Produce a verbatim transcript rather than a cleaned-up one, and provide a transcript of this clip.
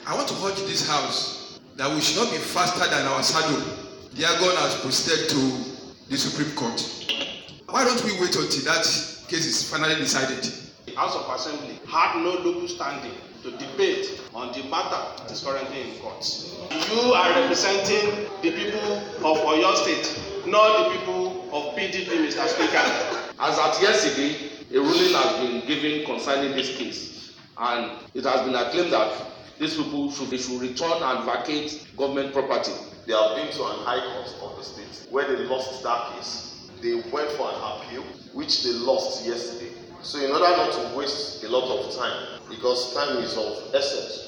I want to urge this House that we should not be faster than our saddle. The Agon has proceeded to the Supreme Court. Why don't we wait until that case is finally decided? The House of Assembly had no local standing to debate on the matter that is currently in court. You are representing the people of Oyo State, not the people of P D P, Mister Speaker. As at yesterday, a ruling has been given concerning this case, and it has been acclaimed that these people should, they should return and vacate government property. They have been to an high court of the state where they lost that case. They went for an appeal, which they lost yesterday. So in order not to waste a lot of time, because time is of essence,